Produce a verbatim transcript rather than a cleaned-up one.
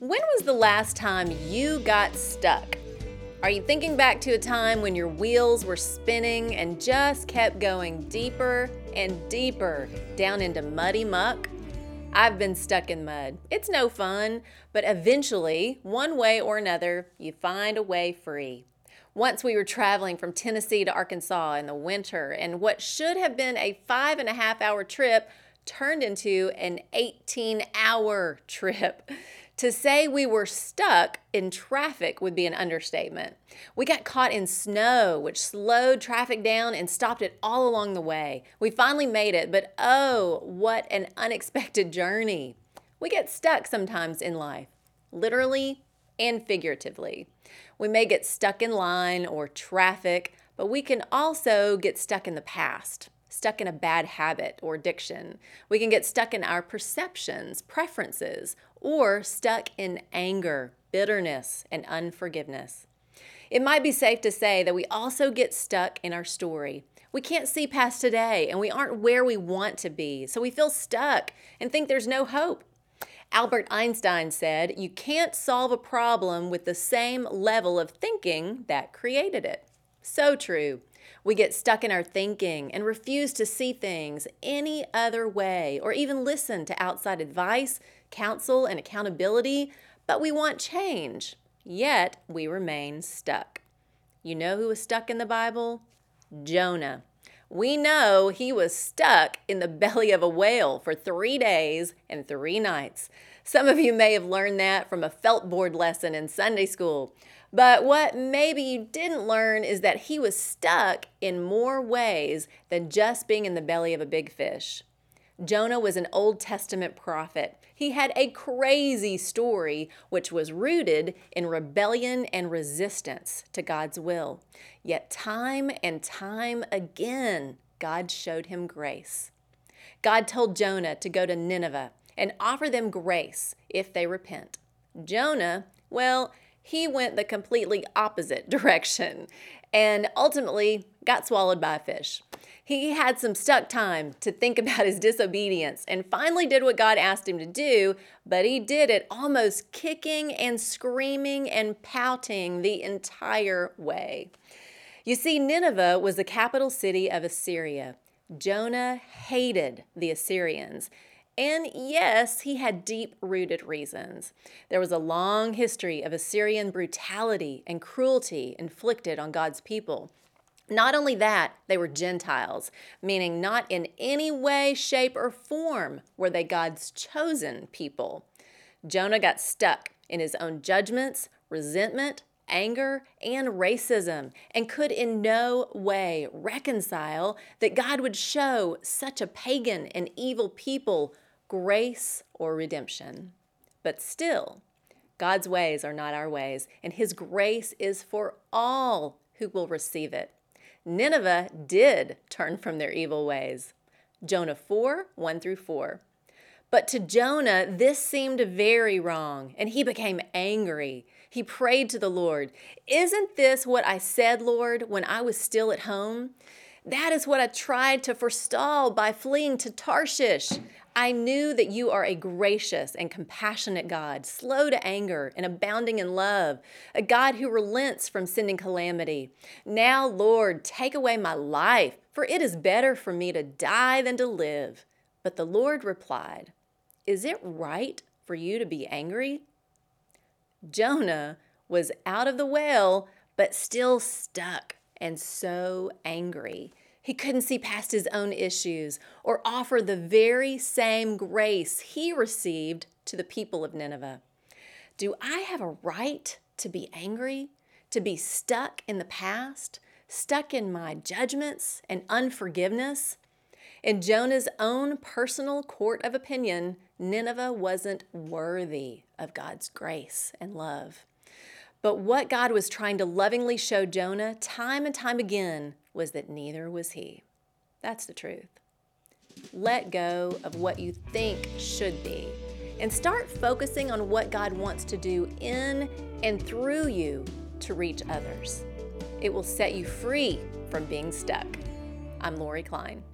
When was the last time you got stuck? Are you thinking back to a time when your wheels were spinning and just kept going deeper and deeper down into muddy muck? I've been stuck in mud. It's no fun, but eventually, one way or another, you find a way free. Once we were traveling from Tennessee to Arkansas in the winter, and what should have been a five and a half hour trip turned into an eighteen hour trip. To say we were stuck in traffic would be an understatement. We got caught in snow, which slowed traffic down and stopped it all along the way. We finally made it, but oh, what an unexpected journey. We get stuck sometimes in life, literally and figuratively. We may get stuck in line or traffic, but we can also get stuck in the past. Stuck in a bad habit or addiction. We can get stuck in our perceptions, preferences, or stuck in anger, bitterness, and unforgiveness. It might be safe to say that we also get stuck in our story. We can't see past today, and we aren't where we want to be, so we feel stuck and think there's no hope. Albert Einstein said, "You can't solve a problem with the same level of thinking that created it." So true. We get stuck in our thinking and refuse to see things any other way or even listen to outside advice, counsel, and accountability, but we want change, yet we remain stuck. You know who was stuck in the Bible? Jonah. We know he was stuck in the belly of a whale for three days and three nights. Some of you may have learned that from a felt board lesson in Sunday school. But what maybe you didn't learn is that he was stuck in more ways than just being in the belly of a big fish. Jonah was an Old Testament prophet. He had a crazy story which was rooted in rebellion and resistance to God's will. Yet time and time again, God showed him grace. God told Jonah to go to Nineveh and offer them grace if they repent. Jonah, well, he went the completely opposite direction and ultimately got swallowed by a fish. He had some stuck time to think about his disobedience and finally did what God asked him to do, but he did it almost kicking and screaming and pouting the entire way. You see, Nineveh was the capital city of Assyria. Jonah hated the Assyrians. And yes, he had deep-rooted reasons. There was a long history of Assyrian brutality and cruelty inflicted on God's people. Not only that, they were Gentiles, meaning not in any way, shape, or form were they God's chosen people. Jonah got stuck in his own judgments, resentment, anger, and racism, and could in no way reconcile that God would show such a pagan and evil people grace or redemption. But still, God's ways are not our ways, and his grace is for all who will receive it. Nineveh did turn from their evil ways. Jonah four, one through four. But to Jonah, this seemed very wrong, and he became angry. He prayed to the Lord, "Isn't this what I said, Lord, when I was still at home? That is what I tried to forestall by fleeing to Tarshish. I knew that you are a gracious and compassionate God, slow to anger and abounding in love, a God who relents from sending calamity. Now, Lord, take away my life, for it is better for me to die than to live." But the Lord replied, "Is it right for you to be angry?" Jonah was out of the whale, but still stuck and so angry. He couldn't see past his own issues or offer the very same grace he received to the people of Nineveh. Do I have a right to be angry, to be stuck in the past, stuck in my judgments and unforgiveness? In Jonah's own personal court of opinion, Nineveh wasn't worthy of God's grace and love. But what God was trying to lovingly show Jonah time and time again was that neither was he. That's the truth. Let go of what you think should be and start focusing on what God wants to do in and through you to reach others. It will set you free from being stuck. I'm Lori Klein.